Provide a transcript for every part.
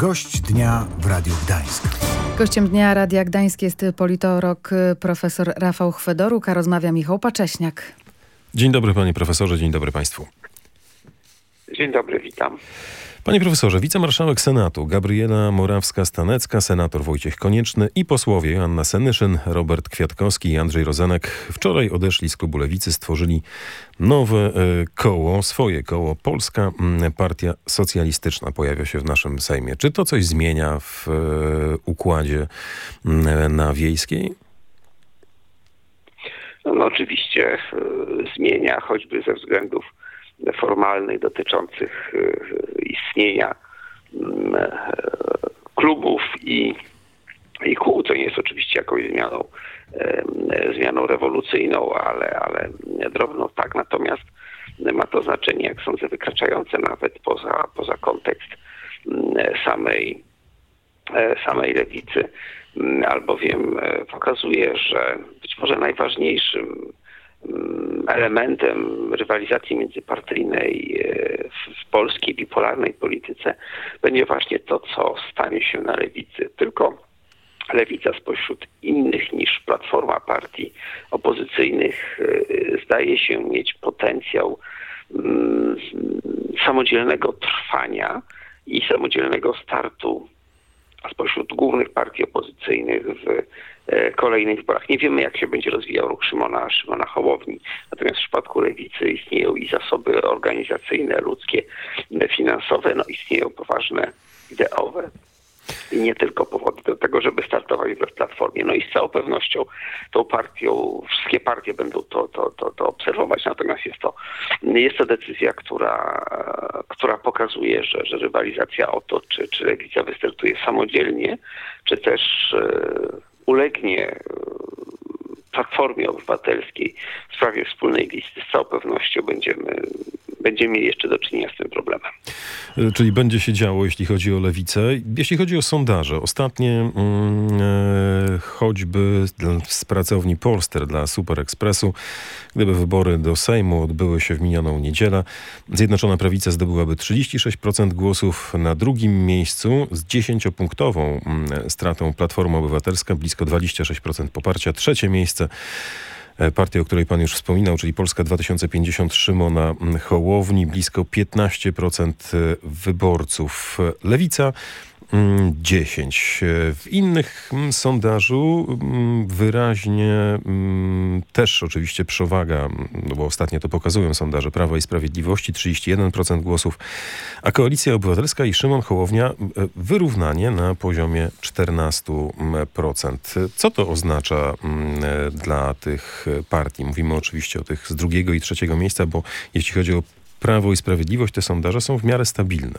Gość dnia w Radiu Gdańsk. Gościem dnia Radia Gdańsk jest politolog profesor Rafał Chwedoruk, a rozmawia Michał Pacześniak. Dzień dobry panie profesorze, dzień dobry państwu. Dzień dobry, witam. Panie profesorze, wicemarszałek Senatu Gabriela Morawska-Stanecka, senator Wojciech Konieczny i posłowie Joanna Senyszyn, Robert Kwiatkowski i Andrzej Rozenek wczoraj odeszli z klubu Lewicy, stworzyli nowe koło, swoje koło. Polska Partia Socjalistyczna pojawia się w naszym Sejmie. Czy to coś zmienia w układzie na Wiejskiej? No oczywiście zmienia, choćby ze względów formalnych dotyczących istnienia klubów i kół, co nie jest oczywiście jakąś zmianą rewolucyjną, ale drobną tak. Natomiast ma to znaczenie, jak sądzę, wykraczające nawet poza kontekst samej lewicy, albowiem pokazuje, że być może najważniejszym elementem rywalizacji międzypartyjnej w polskiej bipolarnej polityce będzie właśnie to, co stanie się na lewicy. Tylko lewica spośród innych niż Platforma partii opozycyjnych zdaje się mieć potencjał samodzielnego trwania i samodzielnego startu spośród głównych partii opozycyjnych w kolejnych wyborach. Nie wiemy, jak się będzie rozwijał ruch Szymona Hołowni. Natomiast w przypadku lewicy istnieją i zasoby organizacyjne, ludzkie, finansowe, istnieją poważne ideowe i nie tylko powody do tego, żeby startować w Platformie. I z całą pewnością tą partią, wszystkie partie będą to obserwować, natomiast jest to decyzja, która pokazuje, że rywalizacja o to, czy lewica wystartuje samodzielnie, czy też ulegnie Platformie Obywatelskiej w sprawie wspólnej listy, z całą pewnością będziemy mieli jeszcze do czynienia z tym problemem. Czyli będzie się działo, jeśli chodzi o lewicę. Jeśli chodzi o sondaże, ostatnie choćby z pracowni Polster dla Super Expressu, gdyby wybory do Sejmu odbyły się w minioną niedzielę, Zjednoczona Prawica zdobyłaby 36% głosów. Na drugim miejscu z 10-punktową stratą Platforma Obywatelska, blisko 26% poparcia. Trzecie miejsce partia, o której pan już wspominał, czyli Polska 2050 Szymona Hołowni, blisko 15% wyborców. Lewica 10%. W innych sondażu wyraźnie też oczywiście przewaga, bo ostatnio to pokazują sondaże Prawa i Sprawiedliwości, 31% głosów, a Koalicja Obywatelska i Szymon Hołownia wyrównanie na poziomie 14%. Co to oznacza dla tych partii? Mówimy oczywiście o tych z drugiego i trzeciego miejsca, bo jeśli chodzi o Prawo i Sprawiedliwość, te sondaże są w miarę stabilne.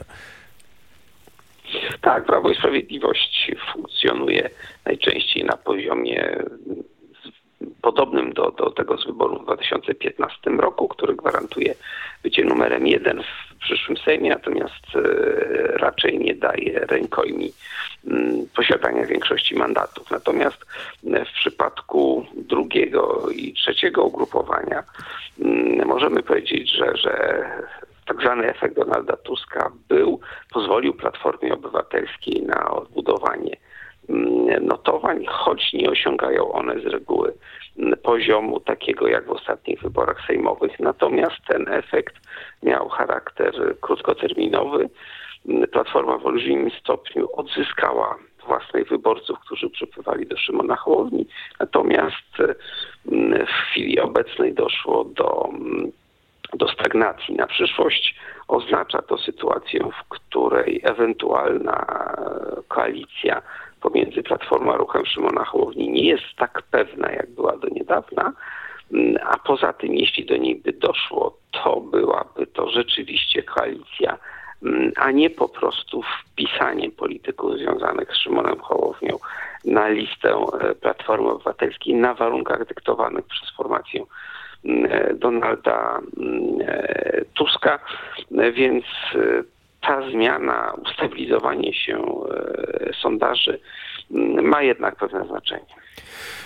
Tak, Prawo i Sprawiedliwość funkcjonuje najczęściej na poziomie podobnym do tego z wyboru w 2015 roku, który gwarantuje bycie numerem 1 w przyszłym Sejmie, natomiast raczej nie daje rękojmi posiadania większości mandatów. Natomiast w przypadku drugiego i trzeciego ugrupowania możemy powiedzieć, że tak zwany efekt Donalda Tuska pozwolił Platformie Obywatelskiej na odbudowanie notowań, choć nie osiągają one z reguły poziomu takiego jak w ostatnich wyborach sejmowych. Natomiast ten efekt miał charakter krótkoterminowy. Platforma w olbrzymim stopniu odzyskała własnych wyborców, którzy przypływali do Szymona Hołowni. Natomiast w chwili obecnej doszło do stagnacji. Na przyszłość oznacza to sytuację, w której ewentualna koalicja pomiędzy Platformą a ruchem Szymona Hołowni nie jest tak pewna, jak była do niedawna, a poza tym, jeśli do niej by doszło, to byłaby to rzeczywiście koalicja, a nie po prostu wpisanie polityków związanych z Szymonem Hołownią na listę Platformy Obywatelskiej na warunkach dyktowanych przez formację Donalda Tuska, więc ta zmiana, ustabilizowanie się sondaży ma jednak pewne znaczenie.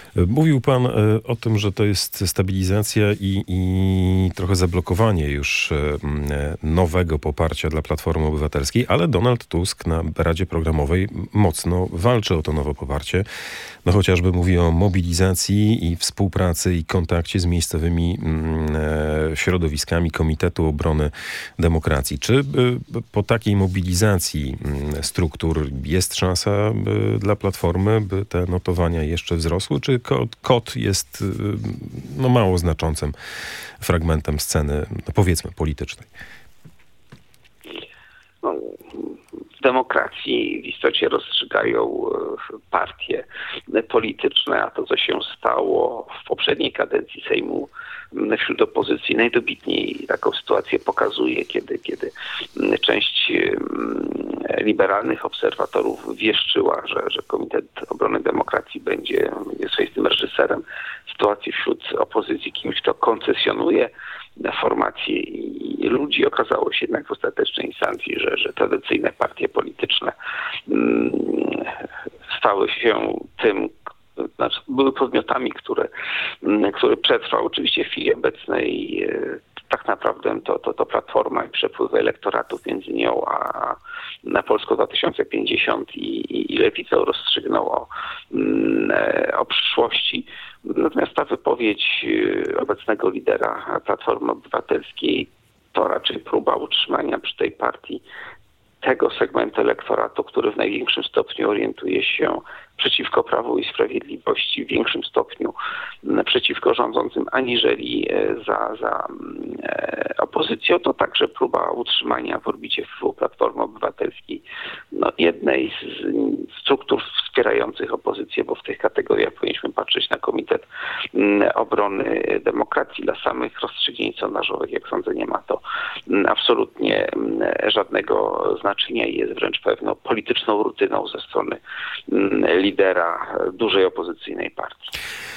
Mówił pan o tym, że to jest stabilizacja i trochę zablokowanie już nowego poparcia dla Platformy Obywatelskiej, ale Donald Tusk na Radzie Programowej mocno walczy o to nowe poparcie. No chociażby mówi o mobilizacji i współpracy i kontakcie z miejscowymi środowiskami Komitetu Obrony Demokracji. Czy po takiej mobilizacji struktur jest szansa dla Platformy, by te notowania jeszcze wzrosły, czy KOT jest mało znaczącym fragmentem sceny, powiedzmy, politycznej? W demokracji w istocie rozstrzygają partie polityczne, a to, co się stało w poprzedniej kadencji Sejmu wśród opozycji, najdobitniej taką sytuację pokazuje, kiedy część liberalnych obserwatorów wieszczyła, że Komitet Obrony Demokracji będzie swoistym reżyserem sytuacji wśród opozycji, kimś, kto koncesjonuje formacje i ludzi. Okazało się jednak w ostatecznej instancji, że tradycyjne partie polityczne stały się tym, znaczy były podmiotami, które przetrwał. Oczywiście w chwili obecnej tak naprawdę to Platforma i przepływy elektoratów między nią a na Polską 2050 i Lewicą rozstrzygną o przyszłości. Natomiast ta wypowiedź obecnego lidera Platformy Obywatelskiej to raczej próba utrzymania przy tej partii tego segmentu elektoratu, który w największym stopniu orientuje się przeciwko Prawu i Sprawiedliwości, w większym stopniu przeciwko rządzącym, aniżeli za opozycją. To także próba utrzymania w orbicie wpływu Platformy Obywatelskiej jednej z struktur wspierających opozycję, bo w tych kategoriach powinniśmy patrzeć na Komitet Obrony Demokracji. Dla samych rozstrzygnięć sondażowych, jak sądzę, nie ma to absolutnie żadnego znaczenia i jest wręcz pewną polityczną rutyną ze strony lidera dużej opozycyjnej partii.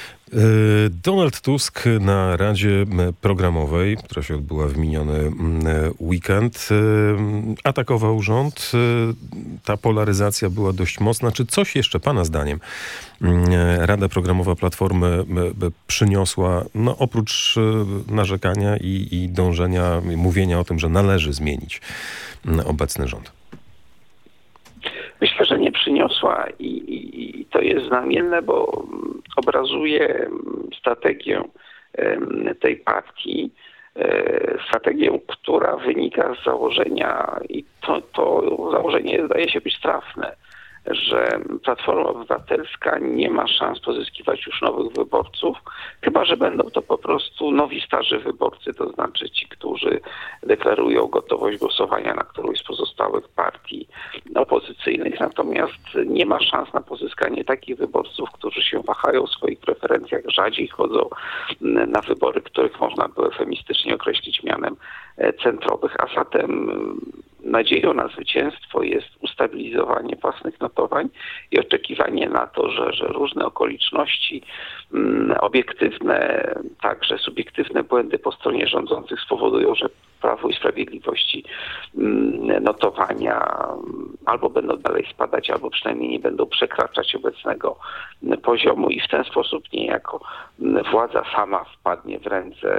Donald Tusk na Radzie Programowej, która się odbyła w miniony weekend, atakował rząd. Ta polaryzacja była dość mocna. Czy coś jeszcze Pana zdaniem Rada Programowa Platformy przyniosła, oprócz narzekania i dążenia, mówienia o tym, że należy zmienić obecny rząd? Myślę, że nie przyniosła i to jest znamienne, bo obrazuje strategię tej partii, strategię, która wynika z założenia, i to założenie zdaje się być trafne, że Platforma Obywatelska nie ma szans pozyskiwać już nowych wyborców, chyba że będą to po prostu nowi starzy wyborcy, to znaczy ci, którzy deklarują gotowość głosowania na którąś z pozostałych partii opozycyjnych. Natomiast nie ma szans na pozyskanie takich wyborców, którzy się wahają w swoich preferencjach, rzadziej chodzą na wybory, których można by eufemistycznie określić mianem centrowych, a zatem nadzieją na zwycięstwo jest ustabilizowanie własnych notowań i oczekiwanie na to, że różne okoliczności obiektywne, także subiektywne błędy po stronie rządzących spowodują, że Prawo i Sprawiedliwości notowania albo będą dalej spadać, albo przynajmniej nie będą przekraczać obecnego poziomu i w ten sposób niejako władza sama wpadnie w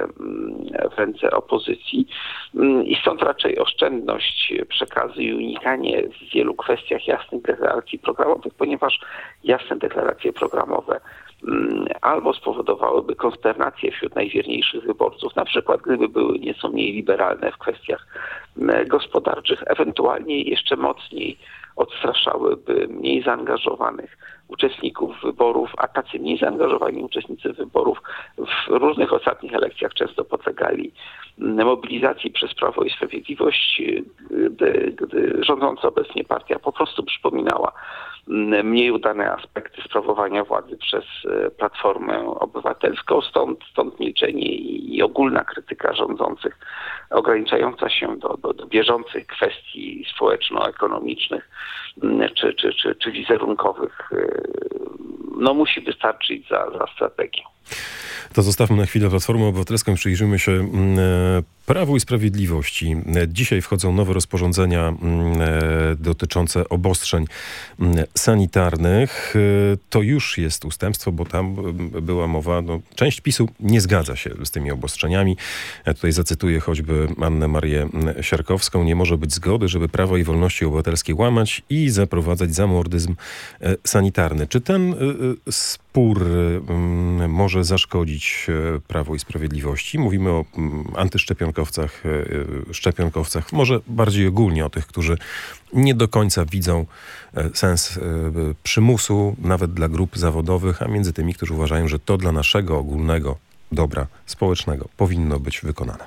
ręce opozycji i stąd raczej oszczędność przekazu i unikanie w wielu kwestiach jasnych deklaracji programowych, ponieważ jasne deklaracje programowe albo spowodowałyby konsternację wśród najwierniejszych wyborców, na przykład gdyby były nieco mniej liberalne w kwestiach gospodarczych, ewentualnie jeszcze mocniej odstraszałyby mniej zaangażowanych uczestników wyborów, a tacy mniej zaangażowani uczestnicy wyborów w różnych ostatnich elekcjach często podlegali mobilizacji przez Prawo i Sprawiedliwość, gdy rządząca obecnie partia po prostu przypominała mniej udane aspekty sprawowania władzy przez Platformę Obywatelską, stąd milczenie i ogólna krytyka rządzących ograniczająca się do bieżących kwestii społeczno-ekonomicznych czy wizerunkowych musi wystarczyć za strategią. To zostawmy na chwilę Platformę Obywatelską i przyjrzyjmy się Prawu i Sprawiedliwości. Dzisiaj wchodzą nowe rozporządzenia dotyczące obostrzeń sanitarnych. To już jest ustępstwo, bo tam była mowa, część PiS-u nie zgadza się z tymi obostrzeniami. Ja tutaj zacytuję choćby Annę Marię Siarkowską. Nie może być zgody, żeby prawo i wolności obywatelskie łamać i zaprowadzać zamordyzm sanitarny. Czy ten spór może zaszkodzić Prawu i Sprawiedliwości? Mówimy o antyszczepionkowcach, szczepionkowcach, może bardziej ogólnie o tych, którzy nie do końca widzą sens przymusu, nawet dla grup zawodowych, a między tymi, którzy uważają, że to dla naszego ogólnego dobra społecznego powinno być wykonane.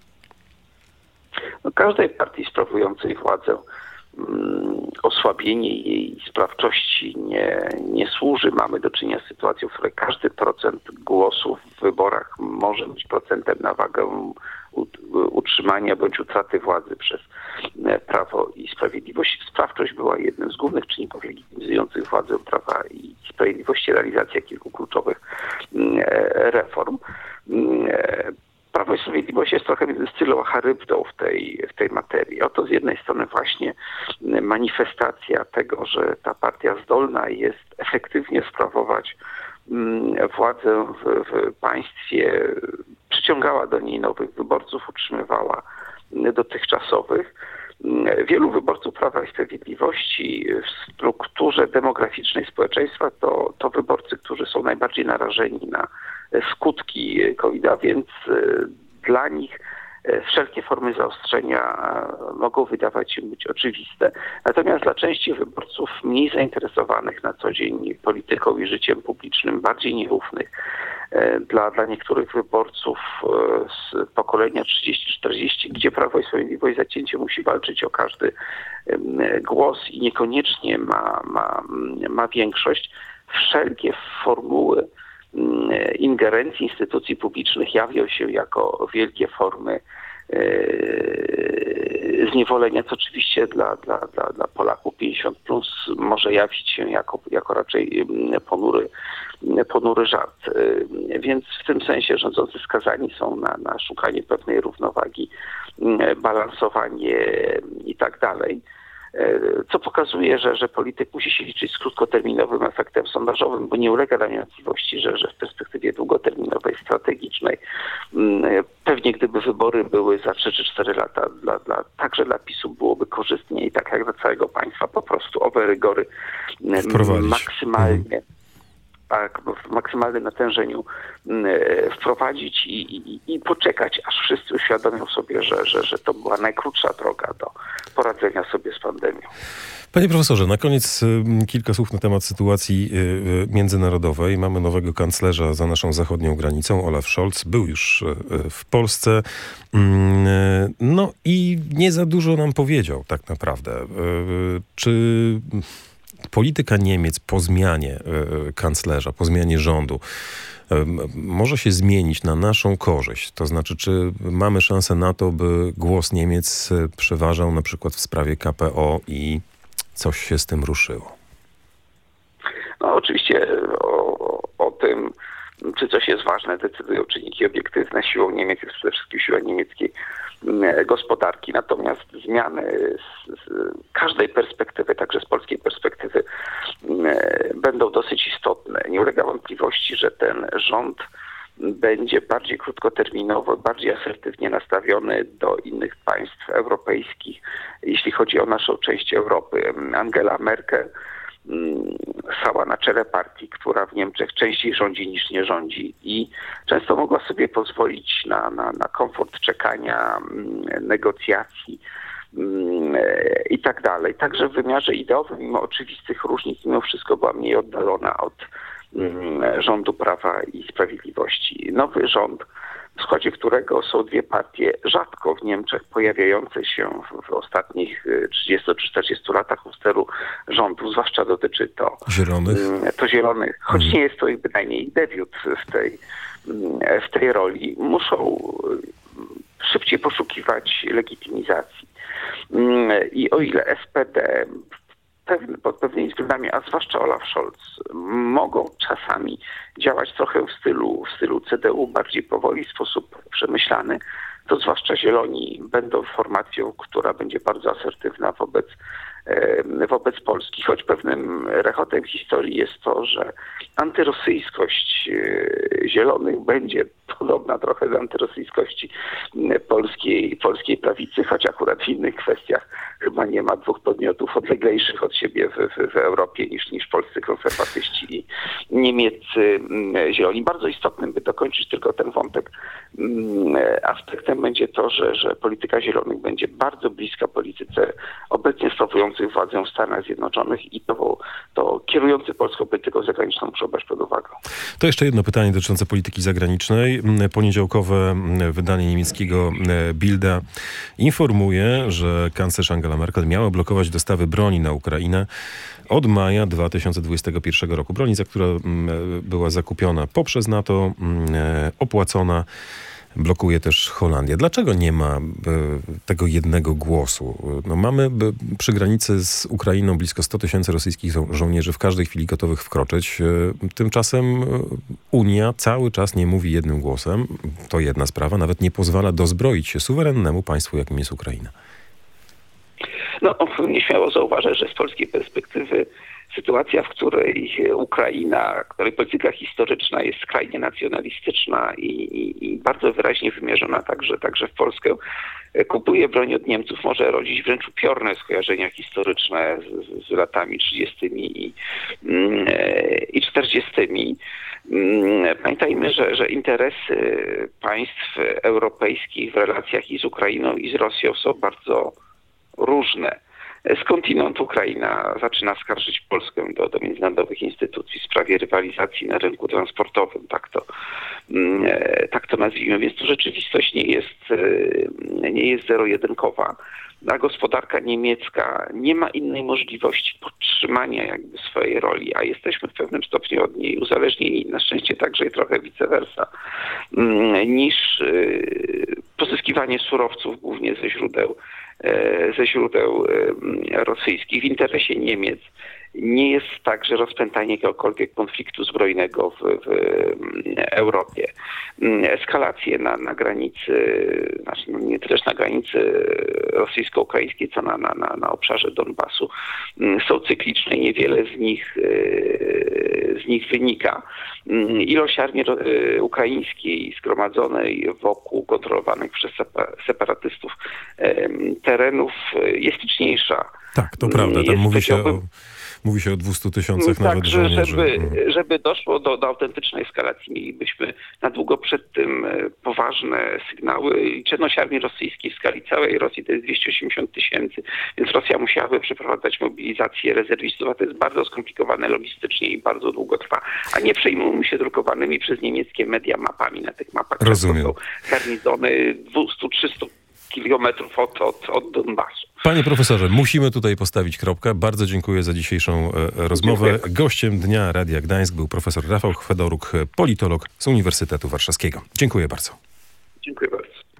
Każdej partii sprawującej władzę osłabienie jej sprawczości nie służy. Mamy do czynienia z sytuacją, w której każdy procent głosów w wyborach może być procentem na wagę utrzymania bądź utraty władzy przez Prawo i Sprawiedliwość. Sprawczość była jednym z głównych czynników legitymizujących władzę Prawa i Sprawiedliwości, realizacja kilku kluczowych reform. Prawo i Sprawiedliwość jest trochę między Scylą a Charybdą w tej materii. Oto z jednej strony właśnie manifestacja tego, że ta partia zdolna jest efektywnie sprawować władzę w państwie, przyciągała do niej nowych wyborców, utrzymywała dotychczasowych. Wielu wyborców Prawa i Sprawiedliwości w strukturze demograficznej społeczeństwa to wyborcy, którzy są najbardziej narażeni na skutki COVID-a, więc dla nich wszelkie formy zaostrzenia mogą wydawać się być oczywiste. Natomiast dla części wyborców mniej zainteresowanych na co dzień polityką i życiem publicznym, bardziej nieufnych, dla niektórych wyborców z pokolenia 30-40, gdzie Prawo i Sprawiedliwość zacięcie musi walczyć o każdy głos i niekoniecznie ma większość, wszelkie formuły ingerencji instytucji publicznych jawią się jako wielkie formy zniewolenia, co oczywiście dla Polaków 50+ może jawić się jako raczej ponury żart. Więc w tym sensie rządzący skazani są na szukanie pewnej równowagi, balansowanie i tak dalej. Co pokazuje, że polityk musi się liczyć z krótkoterminowym efektem sondażowym, bo nie ulega nam wątpliwości, że w perspektywie długoterminowej, strategicznej, pewnie gdyby wybory były za 3 czy 4 lata, także dla PiS-u byłoby korzystnie i tak jak dla całego państwa po prostu owe rygory maksymalnie. Tak, w maksymalnym natężeniu wprowadzić i poczekać, aż wszyscy uświadomią sobie, że to była najkrótsza droga do poradzenia sobie z pandemią. Panie profesorze, na koniec kilka słów na temat sytuacji międzynarodowej. Mamy nowego kanclerza za naszą zachodnią granicą, Olaf Scholz. Był już w Polsce. No i nie za dużo nam powiedział tak naprawdę. Czy polityka Niemiec po zmianie kanclerza, po zmianie rządu może się zmienić na naszą korzyść? To znaczy, czy mamy szansę na to, by głos Niemiec przeważał na przykład w sprawie KPO i coś się z tym ruszyło? No oczywiście o tym, czy coś jest ważne, decydują czynniki obiektywne. Siłą Niemiec jest przede wszystkim siła niemieckiej gospodarki, natomiast zmiany z każdej perspektywy, także z polskiej perspektywy, będą dosyć istotne. Nie ulega wątpliwości, że ten rząd będzie bardziej krótkoterminowo, bardziej asertywnie nastawiony do innych państw europejskich, jeśli chodzi o naszą część Europy. Angela Merkel stała na czele partii, która w Niemczech częściej rządzi niż nie rządzi i często mogła sobie pozwolić na komfort czekania, negocjacji i tak dalej. Także w wymiarze ideowym, mimo oczywistych różnic, mimo wszystko była mniej oddalona od rządu Prawa i Sprawiedliwości. Nowy rząd, w składzie którego są dwie partie rzadko w Niemczech pojawiające się w ostatnich 30 czy 40 latach u steru rządu, zwłaszcza dotyczy to Zielonych. Choć nie jest to ich bynajmniej debiut w tej roli, muszą szybciej poszukiwać legitymizacji. I o ile SPD pod pewnymi względami, a zwłaszcza Olaf Scholz, mogą czasami działać trochę w stylu CDU, bardziej powoli, w sposób przemyślany, to zwłaszcza Zieloni będą formacją, która będzie bardzo asertywna wobec Polski. Choć pewnym rechotem historii jest to, że antyrosyjskość Zielonych będzie podobna trochę do antyrosyjskości polskiej prawicy, choć akurat w innych kwestiach chyba nie ma dwóch podmiotów odleglejszych od siebie w Europie niż polscy konserwatyści i niemieccy Zieloni. Bardzo istotnym, by dokończyć tylko ten wątek, aspektem będzie to, że polityka Zielonych będzie bardzo bliska polityce obecnie sprawujących władzę w Stanach Zjednoczonych i to kierujący polską polityką zagraniczną muszą brać pod uwagę. To jeszcze jedno pytanie dotyczące polityki zagranicznej. Poniedziałkowe wydanie niemieckiego Bilda informuje, że kanclerz Angela Merkel miała blokować dostawy broni na Ukrainę od maja 2021 roku. Broni, za która była zakupiona poprzez NATO, opłacona. Blokuje też Holandia. Dlaczego nie ma tego jednego głosu? No mamy przy granicy z Ukrainą blisko 100 000 rosyjskich żołnierzy w każdej chwili gotowych wkroczyć. Tymczasem Unia cały czas nie mówi jednym głosem. To jedna sprawa. Nawet nie pozwala dozbroić się suwerennemu państwu, jakim jest Ukraina. No, nieśmiało zauważę, że z polskiej perspektywy sytuacja, w której Ukraina, której polityka historyczna jest skrajnie nacjonalistyczna i bardzo wyraźnie wymierzona także w Polskę, kupuje broń od Niemców, może rodzić wręcz upiorne skojarzenia historyczne z latami 30. i 40. Pamiętajmy, że interesy państw europejskich w relacjach i z Ukrainą, i z Rosją są bardzo różne. Skądinąd Ukraina zaczyna skarżyć Polskę do międzynarodowych instytucji w sprawie rywalizacji na rynku transportowym, tak to nazwijmy. Więc tu rzeczywistość nie jest zero-jedynkowa. A gospodarka niemiecka nie ma innej możliwości podtrzymania jakby swojej roli, a jesteśmy w pewnym stopniu od niej uzależnieni, na szczęście także i trochę vice versa, niż pozyskiwanie surowców głównie ze źródeł rosyjskich. W interesie Niemiec nie jest także rozpętanie jakiegokolwiek konfliktu zbrojnego w Europie. Eskalacje na granicy, znaczy nie tyle na granicy rosyjsko-ukraińskiej, co na obszarze Donbasu są cykliczne i niewiele z nich wynika. Ilość armii ukraińskiej zgromadzonej wokół kontrolowanych przez separatystów terenów jest liczniejsza. Tak, to prawda. Tam mówi się o 200 000 nawet żołnierzy. Żeby doszło do autentycznej eskalacji, mielibyśmy na długo przed tym poważne sygnały. Liczebność armii rosyjskiej w skali całej Rosji to jest 280 000, więc Rosja musiałaby przeprowadzać mobilizację rezerwistów, a to jest bardzo skomplikowane logistycznie i bardzo długo trwa. A nie przejmujmy się drukowanymi przez niemieckie media mapami. Na tych mapach rozumiem. Są garnizony 200-300 kilometrów od Donbasu. Panie profesorze, musimy tutaj postawić kropkę. Bardzo dziękuję za dzisiejszą rozmowę. Dziękuję. Gościem Dnia Radia Gdańsk był profesor Rafał Chwedoruk, politolog z Uniwersytetu Warszawskiego. Dziękuję bardzo.